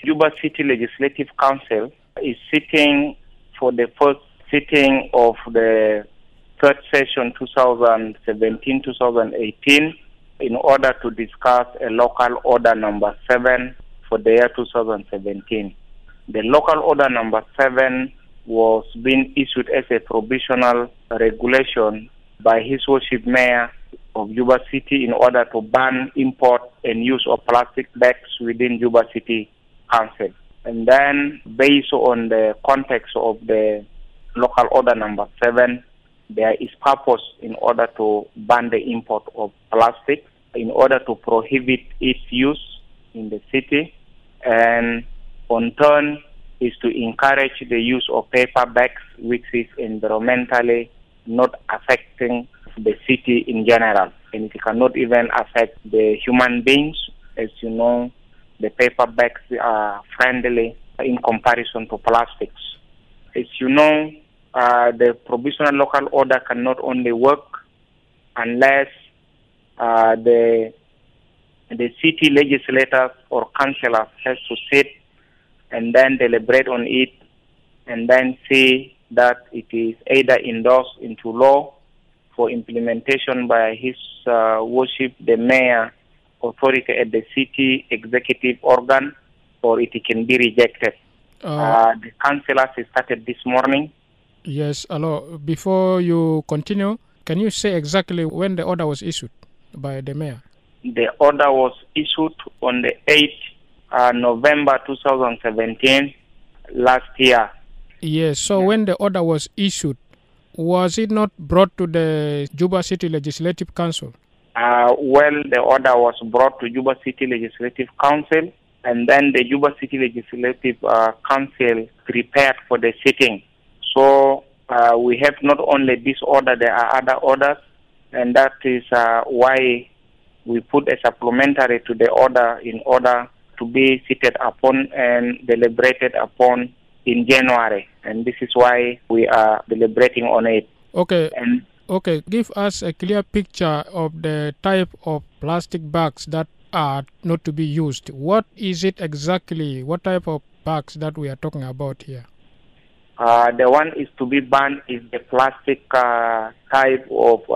Juba City Legislative Council is sitting for the first sitting of the third session 2017-2018 in order to discuss a local order number 7 for the year 2017. The local order number 7 was being issued as a provisional regulation by His Worship Mayor of Juba City in order to ban import and use of plastic bags within Juba City Council. And then, based on the context of the local order number 7, there is purpose in order to ban the import of plastic, in order to prohibit its use in the city, and on turn is to encourage the use of paper bags, which is environmentally not affecting the city in general, and it cannot even affect the human beings. As you know, the paper bags are friendly in comparison to plastics. As you know, the provisional local order can not only work unless the city legislators or councillors has to sit and then deliberate on it and then see that it is either endorsed into law for implementation by His Worship the Mayor authority at the city executive organ, or it can be rejected. The councillors started this morning. Yes, hello. Before you continue, can you say exactly when the order was issued by the mayor? The order was issued on the 8th November 2017, last year. Yes, so when the order was issued, was it not brought to the Juba City Legislative Council? Well, the order was brought to Juba City Legislative Council, and then the Juba City Legislative Council prepared for the sitting. So we have not only this order, there are other orders, and that is why we put a supplementary to the order in order to be seated upon and deliberated upon in January. And this is why we are deliberating on it. Okay. Okay, give us a clear picture of the type of plastic bags that are not to be used. What is it exactly? What type of bags that we are talking about here? The one is to be banned is the plastic type of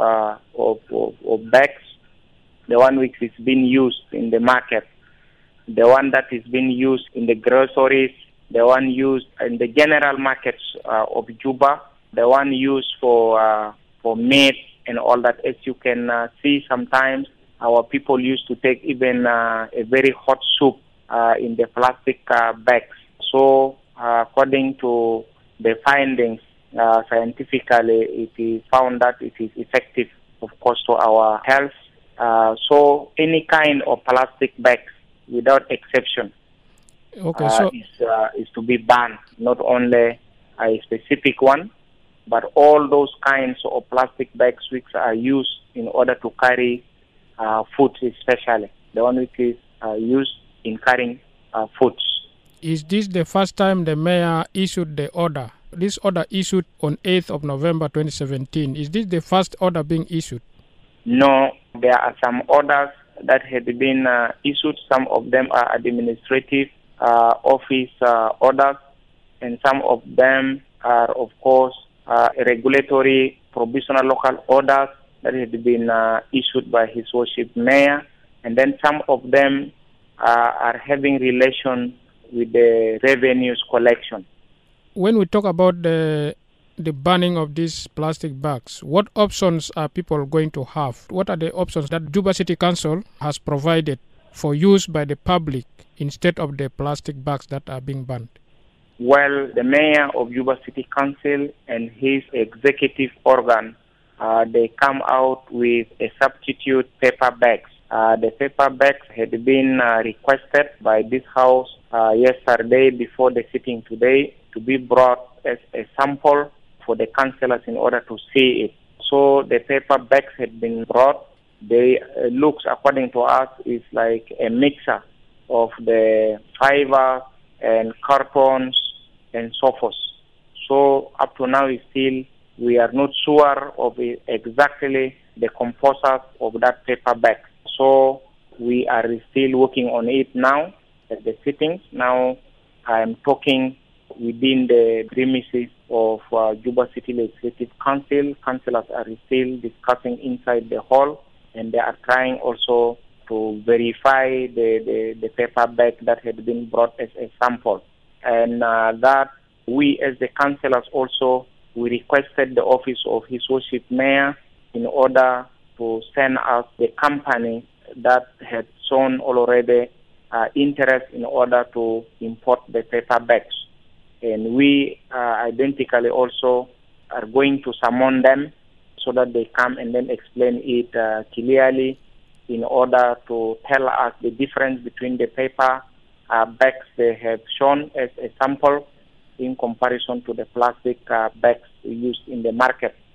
bags, the one which is being used in the market, the one that is being used in the groceries, the one used in the general markets of Juba, the one used for meat and all that. As you can see, sometimes our people used to take even a very hot soup in the plastic bags. So according to the findings, scientifically, it is found that it is effective, of course, to our health. So any kind of plastic bags, without exception, is to be banned. Not only a specific one, but all those kinds of plastic bags which are used in order to carry food, especially the one which is used in carrying foods. Is this the first time the mayor issued the order? This order issued on 8th of November 2017. Is this the first order being issued? No, there are some orders that had been issued. Some of them are administrative office orders, and some of them are, of course, regulatory provisional local orders that had been issued by His Worship Mayor, and then some of them are having relation with the revenues collection. When we talk about the banning of these plastic bags, what options are people going to have? What are the options that Juba City Council has provided for use by the public instead of the plastic bags that are being banned? Well, the mayor of Juba City Council and his executive organ, they come out with a substitute paper bags. The paper bags had been requested by this house yesterday before the sitting today to be brought as a sample for the councillors in order to see it. So the paper bags had been brought. They looks, according to us, is like a mixture of the fiber and cartons and so forth. So up to now, we are not sure of exactly the composite of that paper bag. So we are still working on it now, at the sittings. Now I am talking within the premises of Juba City Legislative Council. Councillors are still discussing inside the hall, and they are trying also to verify the paper bag that had been brought as a sample. And that we as the councillors also, we requested the office of His Worship Mayor in order to send us the company that had shown already interest in order to import the paper bags. And we identically also are going to summon them so that they come and then explain it clearly in order to tell us the difference between the paper bags they have shown as a sample in comparison to the plastic bags used in the market.